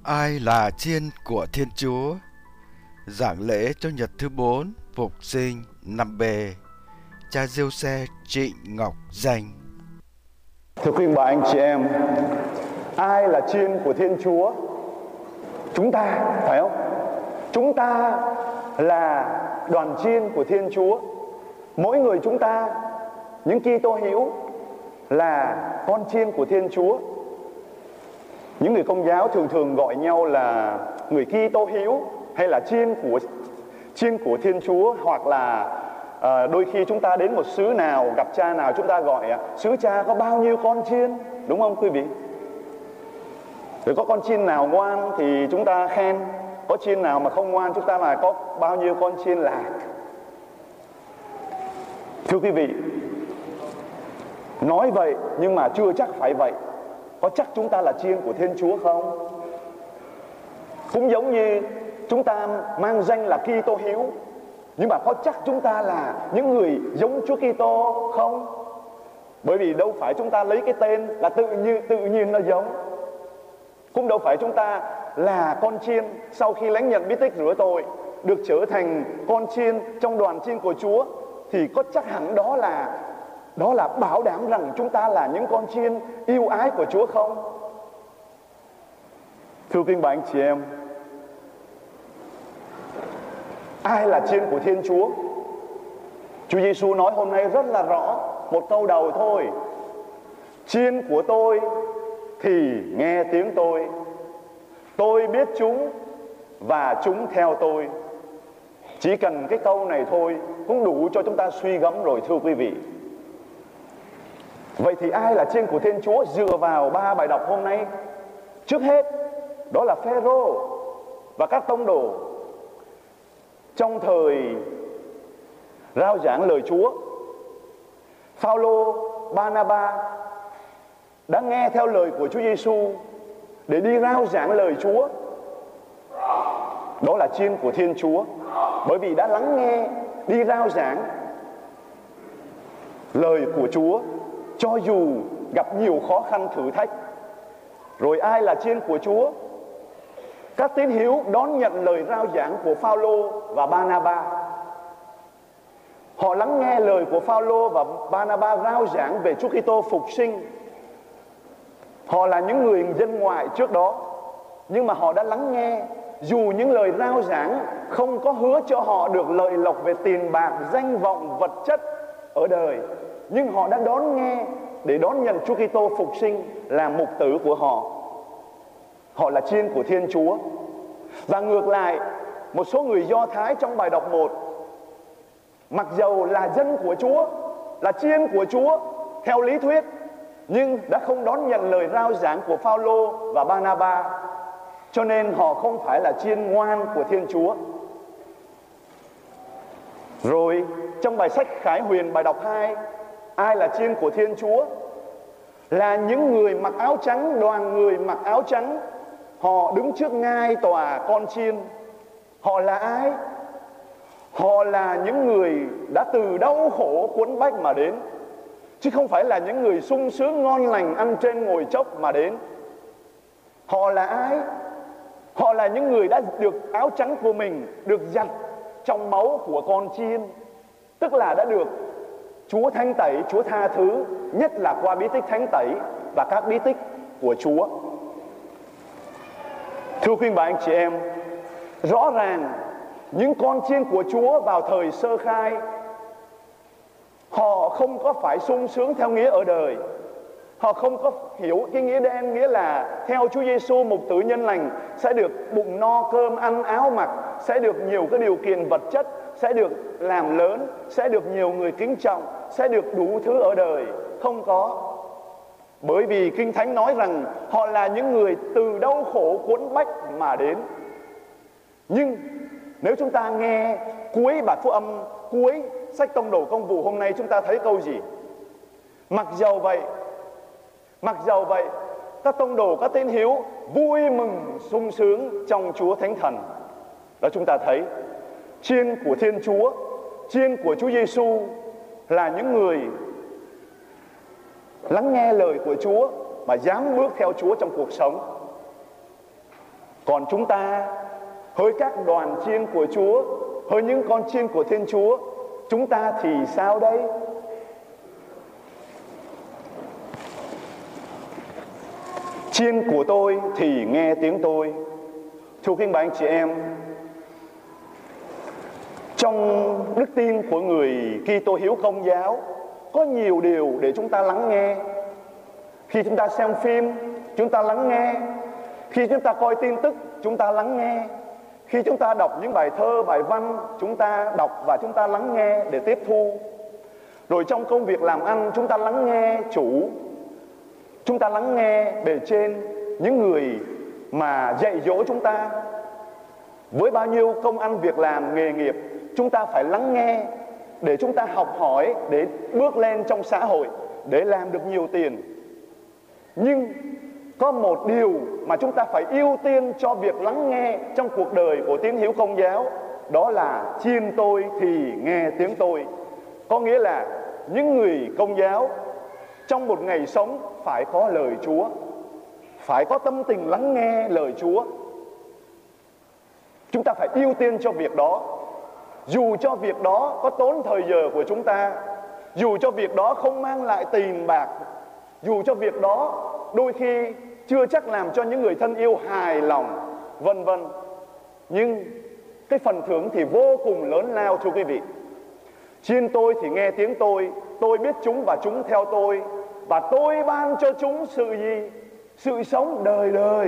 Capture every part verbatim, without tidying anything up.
Ai là chiên của Thiên Chúa? Giảng lễ cho nhật thứ bốn Phục sinh năm B. Cha Giê-hô-xe Trịnh Ngọc Danh. Thưa quý bà anh chị em, ai là chiên của Thiên Chúa? Chúng ta, phải không? Chúng ta là đoàn chiên của Thiên Chúa. Mỗi người chúng ta, những Kitô hữu, là con chiên của Thiên Chúa. Những người Công giáo thường thường gọi nhau là người Kitô hữu hay là chiên của chiên của Thiên Chúa, hoặc là à, đôi khi chúng ta đến một xứ nào, gặp cha nào, chúng ta gọi xứ cha có bao nhiêu con chiên, đúng không quý vị? Rồi có con chiên nào ngoan thì chúng ta khen, có chiên nào mà không ngoan chúng ta là có bao nhiêu con chiên lạc. Thưa quý vị, nói vậy nhưng mà chưa chắc phải vậy. Có chắc chúng ta là chiên của Thiên Chúa không? Cũng giống như chúng ta mang danh là Kitô hữu, nhưng mà có chắc chúng ta là những người giống Chúa Kitô không? Bởi vì đâu phải chúng ta lấy cái tên là tự nhiên tự nhiên nó giống. Cũng đâu phải chúng ta là con chiên sau khi lãnh nhận bí tích rửa tội được trở thành con chiên trong đoàn chiên của Chúa thì có chắc hẳn đó là đó là bảo đảm rằng chúng ta là những con chiên yêu ái của Chúa không? Thưa quý bà anh chị em, ai là chiên của Thiên Chúa? Chúa Giêsu nói hôm nay rất là rõ, một câu đầu thôi: chiên của tôi thì nghe tiếng tôi, tôi biết chúng và chúng theo tôi. Chỉ cần cái câu này thôi cũng đủ cho chúng ta suy gẫm rồi, thưa quý vị. Vậy thì ai là chiên của Thiên Chúa? Dựa vào ba bài đọc hôm nay, trước hết đó là Phêrô và các tông đồ trong thời rao giảng lời Chúa. Phao-lô, Ba-na-ba đã nghe theo lời của Chúa Giêsu để đi rao giảng lời Chúa. Đó là chiên của Thiên Chúa, bởi vì đã lắng nghe, đi rao giảng lời của Chúa cho dù gặp nhiều khó khăn thử thách. Rồi ai là chiên của Chúa? Các tín hữu đón nhận lời rao giảng của Phao-lô và Ba-na-ba. Họ lắng nghe lời của Phao-lô và Ba-na-ba rao giảng về Chúa Kitô phục sinh. Họ là những người dân ngoại trước đó, nhưng mà họ đã lắng nghe, dù những lời rao giảng không có hứa cho họ được lợi lộc về tiền bạc, danh vọng, vật chất ở đời, nhưng họ đã đón nghe để đón nhận Chúa Kitô phục sinh làm mục tử của họ. Họ là chiên của Thiên Chúa. Và ngược lại, một số người Do Thái trong bài đọc một, mặc dầu là dân của Chúa, là chiên của Chúa theo lý thuyết, nhưng đã không đón nhận lời rao giảng của Phao-lô và Ba-na-ba, cho nên họ không phải là chiên ngoan của Thiên Chúa. Rồi trong bài sách Khải Huyền bài đọc hai, ai là chiên của Thiên Chúa? Là những người mặc áo trắng, đoàn người mặc áo trắng. Họ đứng trước ngai tòa con chiên. Họ là ai? Họ là những người đã từ đau khổ quẫn bách mà đến, chứ không phải là những người sung sướng ngon lành ăn trên ngồi chốc mà đến. Họ là ai? Họ là những người đã được áo trắng của mình được giặt trong máu của con chiên, tức là đã được Chúa thanh tẩy, Chúa tha thứ, nhất là qua bí tích thánh tẩy và các bí tích của Chúa. Thưa quý bà anh chị em, rõ ràng những con chiên của Chúa vào thời sơ khai, họ không có phải sung sướng theo nghĩa ở đời. Họ không có hiểu cái nghĩa đen, nghĩa là theo Chúa Giêsu mục tử nhân lành sẽ được bụng no cơm ăn áo mặc, sẽ được nhiều cái điều kiện vật chất, sẽ được làm lớn, sẽ được nhiều người kính trọng, sẽ được đủ thứ ở đời. Không có. Bởi vì Kinh Thánh nói rằng họ là những người từ đau khổ quẫn bách mà đến. Nhưng nếu chúng ta nghe cuối bài phúc âm, cuối sách Tông đồ Công vụ hôm nay, chúng ta thấy câu gì? Mặc dầu vậy, mặc dầu vậy, các tông đồ, các tín hữu vui mừng sung sướng trong Chúa Thánh Thần. Đó, chúng ta thấy chiên của Thiên Chúa, chiên của Chúa Giêsu là những người lắng nghe lời của Chúa mà dám bước theo Chúa trong cuộc sống. Còn chúng ta, hỡi các đoàn chiên của Chúa, hỡi những con chiên của Thiên Chúa, chúng ta thì sao đây? Chiên của tôi thì nghe tiếng tôi. Thưa quý bà anh chị em, trong đức tin của người Kitô hữu Công giáo có nhiều điều để chúng ta lắng nghe. Khi chúng ta xem phim, chúng ta lắng nghe. Khi chúng ta coi tin tức, chúng ta lắng nghe. Khi chúng ta đọc những bài thơ, bài văn, chúng ta đọc và chúng ta lắng nghe để tiếp thu. Rồi trong công việc làm ăn, chúng ta lắng nghe chủ. Chúng ta lắng nghe bề trên, những người mà dạy dỗ chúng ta. Với bao nhiêu công ăn việc làm, nghề nghiệp, chúng ta phải lắng nghe để chúng ta học hỏi, để bước lên trong xã hội, để làm được nhiều tiền. Nhưng có một điều mà chúng ta phải ưu tiên cho việc lắng nghe trong cuộc đời của tín hữu Công giáo, đó là chiên tôi thì nghe tiếng tôi. Có nghĩa là những người Công giáo trong một ngày sống phải có lời Chúa, phải có tâm tình lắng nghe lời Chúa. Chúng ta phải ưu tiên cho việc đó. Dù cho việc đó có tốn thời giờ của chúng ta, dù cho việc đó không mang lại tiền bạc, dù cho việc đó đôi khi chưa chắc làm cho những người thân yêu hài lòng, vân vân, nhưng cái phần thưởng thì vô cùng lớn lao. Thưa quý vị, chiên tôi thì nghe tiếng tôi, tôi biết chúng và chúng theo tôi, và tôi ban cho chúng sự gì? Sự sống đời đời.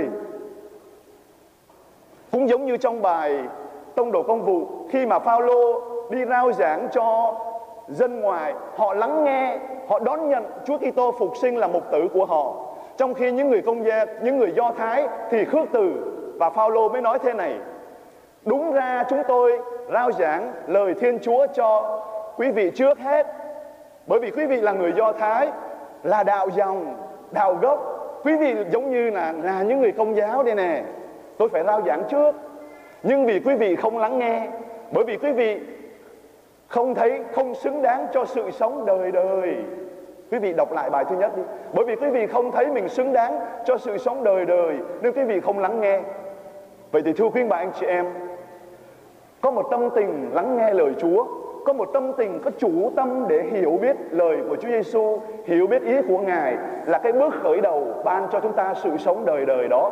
Cũng giống như trong bài Tông đồ công vụ, khi mà Phao-lô đi rao giảng cho dân ngoài, họ lắng nghe, họ đón nhận Chúa Kitô phục sinh là mục tử của họ. Trong khi những người Công giáo, những người Do Thái thì khước từ. Và Phao-lô mới nói thế này: đúng ra chúng tôi rao giảng lời Thiên Chúa cho quý vị trước hết, bởi vì quý vị là người Do Thái, là đạo dòng, đạo gốc. Quý vị giống như là, là những người Công giáo đây nè, tôi phải rao giảng trước. Nhưng vì quý vị không lắng nghe, bởi vì quý vị không thấy, không xứng đáng cho sự sống đời đời. Quý vị đọc lại bài thứ nhất đi. Bởi vì quý vị không thấy mình xứng đáng cho sự sống đời đời, nên quý vị không lắng nghe. Vậy thì thưa quý bà anh chị em, có một tâm tình lắng nghe lời Chúa, có một tâm tình, có chủ tâm để hiểu biết lời của Chúa Giêsu, hiểu biết ý của Ngài, là cái bước khởi đầu ban cho chúng ta sự sống đời đời đó.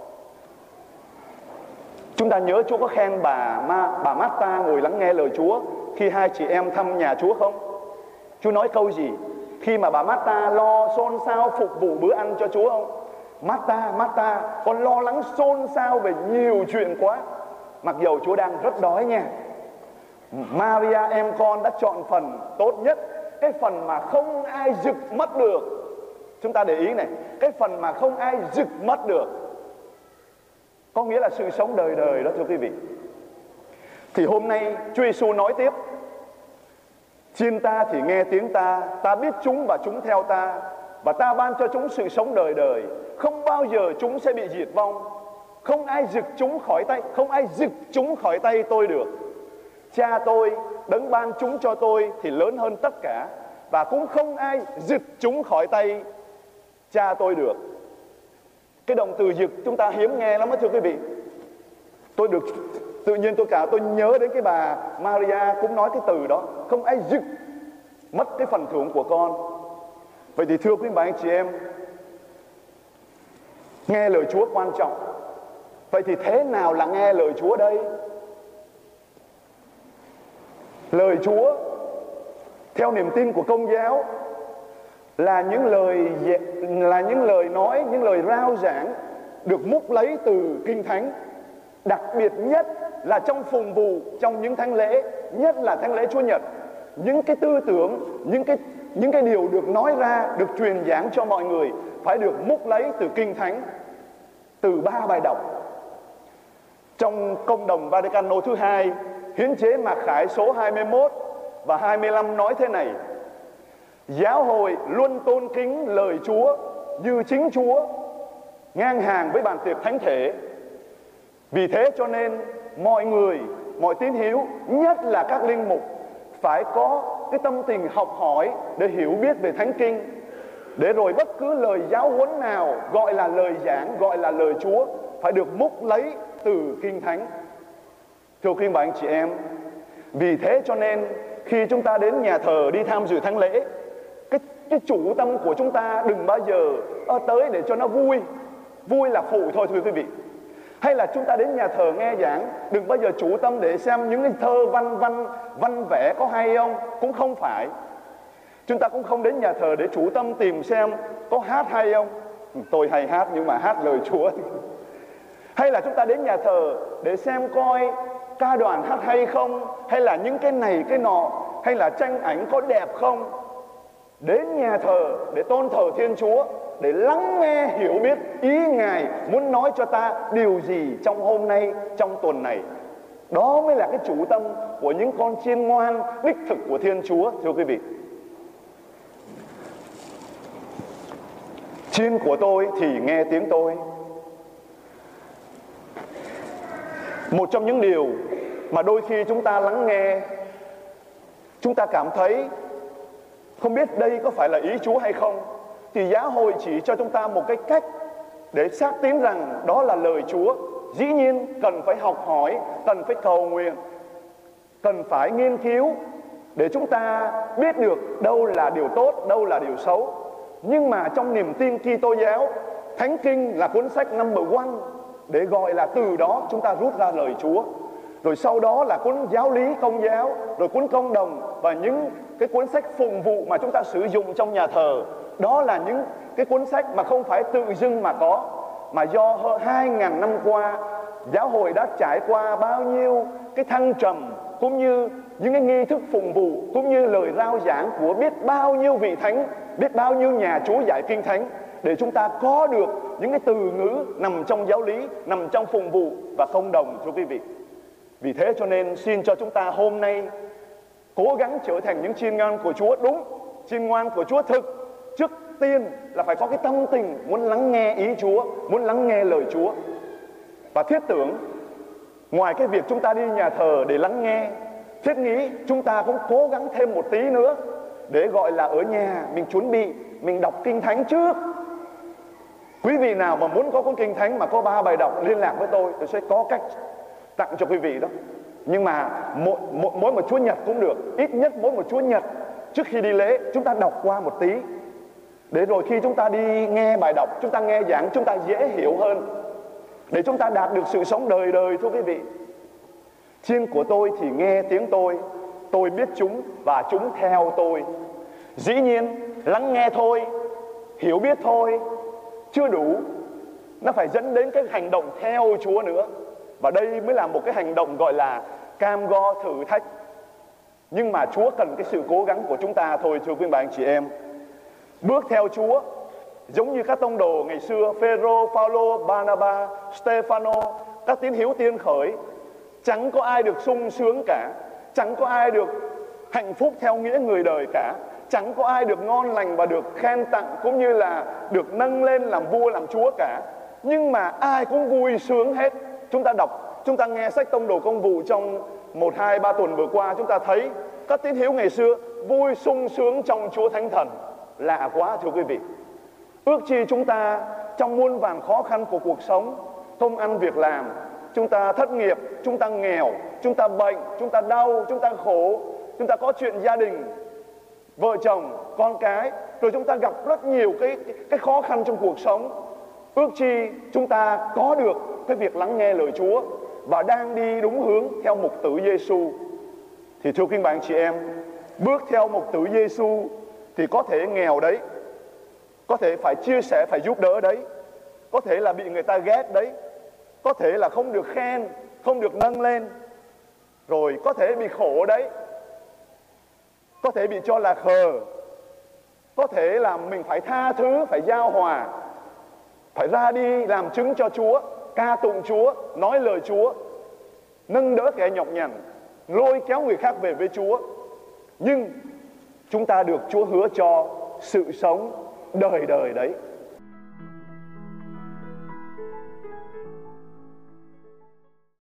Chúng ta nhớ Chúa có khen bà Ma, bà Mát-ta ngồi lắng nghe lời Chúa khi hai chị em thăm nhà Chúa không? Chúa nói câu gì khi mà bà Mát-ta lo xôn xao phục vụ bữa ăn cho Chúa không? Mát-ta, Mát-ta, con lo lắng xôn xao về nhiều chuyện quá. Mặc dầu Chúa đang rất đói nha. Maria em con đã chọn phần tốt nhất, cái phần mà không ai giựt mất được. Chúng ta để ý này, cái phần mà không ai giựt mất được, có nghĩa là sự sống đời đời đó thưa quý vị. Thì hôm nay Chúa Giêsu nói tiếp: chiên ta thì nghe tiếng ta, ta biết chúng và chúng theo ta, và ta ban cho chúng sự sống đời đời. Không bao giờ chúng sẽ bị diệt vong. Không ai giựt chúng khỏi tay, không ai giựt chúng khỏi tay tôi được. Cha tôi đấng ban chúng cho tôi thì lớn hơn tất cả, và cũng không ai giựt chúng khỏi tay cha tôi được. Cái động từ giựt chúng ta hiếm nghe lắm đó thưa quý vị. Tôi được tự nhiên tôi cả tôi nhớ đến cái bà Maria cũng nói cái từ đó: không ai giựt mất cái phần thưởng của con. Vậy thì thưa quý bà anh chị em, nghe lời Chúa quan trọng. Vậy thì thế nào là nghe lời Chúa đây? Lời Chúa theo niềm tin của Công giáo là những lời là những lời nói, những lời rao giảng được múc lấy từ Kinh Thánh. Đặc biệt nhất là trong phụng vụ, trong những thánh lễ, nhất là thánh lễ Chúa Nhật, những cái tư tưởng, những cái những cái điều được nói ra, được truyền giảng cho mọi người phải được múc lấy từ Kinh Thánh, từ ba bài đọc. Trong Công đồng Vaticano thứ hai, hiến chế Mạc Khải số hai mươi mốt và hai mươi lăm nói thế này: giáo hội luôn tôn kính lời Chúa như chính Chúa, ngang hàng với bàn tiệc thánh thể. Vì thế cho nên mọi người, mọi tín hữu, nhất là các linh mục, phải có cái tâm tình học hỏi để hiểu biết về Thánh Kinh, để rồi bất cứ lời giáo huấn nào gọi là lời giảng, gọi là lời Chúa, phải được múc lấy từ Kinh Thánh. Thưa quý bà anh chị em, vì thế cho nên khi chúng ta đến nhà thờ đi tham dự thánh lễ, cái, cái chủ tâm của chúng ta đừng bao giờ ở tới để cho nó vui. Vui là phụ thôi thưa quý vị. Hay là chúng ta đến nhà thờ nghe giảng, đừng bao giờ chủ tâm để xem những cái thơ văn văn văn vẽ có hay không. Cũng không phải. Chúng ta cũng không đến nhà thờ để chủ tâm tìm xem có hát hay không. Tôi hay hát nhưng mà hát lời Chúa. Hay là chúng ta đến nhà thờ để xem coi ca đoàn hát hay không, hay là những cái này cái nọ, hay là tranh ảnh có đẹp không. Đến nhà thờ để tôn thờ Thiên Chúa, để lắng nghe hiểu biết ý Ngài muốn nói cho ta điều gì trong hôm nay, trong tuần này. Đó mới là cái chủ tâm của những con chiên ngoan đích thực của Thiên Chúa, thưa quý vị. Chiên của tôi thì nghe tiếng tôi. Một trong những điều mà đôi khi chúng ta lắng nghe, chúng ta cảm thấy không biết đây có phải là ý Chúa hay không, thì giáo hội chỉ cho chúng ta một cái cách để xác tín rằng đó là lời Chúa. Dĩ nhiên cần phải học hỏi, cần phải cầu nguyện, cần phải nghiên cứu để chúng ta biết được đâu là điều tốt, đâu là điều xấu. Nhưng mà trong niềm tin Kitô giáo, Thánh Kinh là cuốn sách number one, để gọi là từ đó chúng ta rút ra lời Chúa. Rồi sau đó là cuốn giáo lý công giáo, rồi cuốn công đồng, và những cái cuốn sách phụng vụ mà chúng ta sử dụng trong nhà thờ. Đó là những cái cuốn sách mà không phải tự dưng mà có, mà do hơn hai ngàn năm qua giáo hội đã trải qua bao nhiêu cái thăng trầm, cũng như những cái nghi thức phụng vụ, cũng như lời rao giảng của biết bao nhiêu vị thánh, biết bao nhiêu nhà Chúa giải kinh thánh, để chúng ta có được những cái từ ngữ nằm trong giáo lý, nằm trong phụng vụ và công đồng, thưa quý vị. Vì thế cho nên xin cho chúng ta hôm nay cố gắng trở thành những chiên ngoan của Chúa đúng, chiên ngoan của Chúa thực. Trước tiên là phải có cái tâm tình muốn lắng nghe ý Chúa, muốn lắng nghe lời Chúa. Và thiết tưởng, ngoài cái việc chúng ta đi nhà thờ để lắng nghe, thiết nghĩ chúng ta cũng cố gắng thêm một tí nữa, để gọi là ở nhà mình chuẩn bị, mình đọc Kinh Thánh trước. Quý vị nào mà muốn có cuốn Kinh Thánh mà có ba bài đọc, liên lạc với tôi, tôi sẽ có cách tặng cho quý vị đó. Nhưng mà mỗi, mỗi, mỗi một Chúa Nhật cũng được, ít nhất mỗi một Chúa Nhật trước khi đi lễ chúng ta đọc qua một tí, để rồi khi chúng ta đi nghe bài đọc, chúng ta nghe giảng, chúng ta dễ hiểu hơn, để chúng ta đạt được sự sống đời đời, thưa quý vị. Chiên của tôi thì nghe tiếng tôi, tôi biết chúng và chúng theo tôi. Dĩ nhiên lắng nghe thôi, hiểu biết thôi chưa đủ, nó phải dẫn đến cái hành động theo Chúa nữa. Và đây mới là một cái hành động gọi là cam go thử thách. Nhưng mà Chúa cần cái sự cố gắng của chúng ta thôi, thưa quý bà anh chị em. Bước theo Chúa giống như các tông đồ ngày xưa, Phêrô, Phaolô, Barnabas, Stefano, các tín hữu tiên khởi. Chẳng có ai được sung sướng cả, chẳng có ai được hạnh phúc theo nghĩa người đời cả, chẳng có ai được ngon lành và được khen tặng, cũng như là được nâng lên làm vua làm chúa cả. Nhưng mà ai cũng vui sướng hết. Chúng ta đọc, chúng ta nghe sách tông đồ công vụ trong một, hai, ba tuần vừa qua, chúng ta thấy các tín hữu ngày xưa vui sung sướng trong Chúa Thánh Thần. Lạ quá, thưa quý vị. Ước chi chúng ta trong muôn vàn khó khăn của cuộc sống, công ăn việc làm, chúng ta thất nghiệp, chúng ta nghèo, chúng ta bệnh, chúng ta đau, chúng ta khổ, chúng ta có chuyện gia đình, vợ chồng, con cái, rồi chúng ta gặp rất nhiều cái, cái khó khăn trong cuộc sống. Ước chi chúng ta có được cái việc lắng nghe lời Chúa và đang đi đúng hướng theo mục tử Giêsu. Thì thưa quý bà anh chị em, bước theo mục tử Giêsu thì có thể nghèo đấy, có thể phải chia sẻ, phải giúp đỡ đấy, có thể là bị người ta ghét đấy, có thể là không được khen, không được nâng lên, rồi có thể bị khổ đấy, có thể bị cho là khờ, có thể là mình phải tha thứ, phải giao hòa, phải ra đi làm chứng cho Chúa, ca tụng Chúa, nói lời Chúa, nâng đỡ kẻ nhọc nhằn, lôi kéo người khác về với Chúa. Nhưng chúng ta được Chúa hứa cho sự sống đời đời đấy.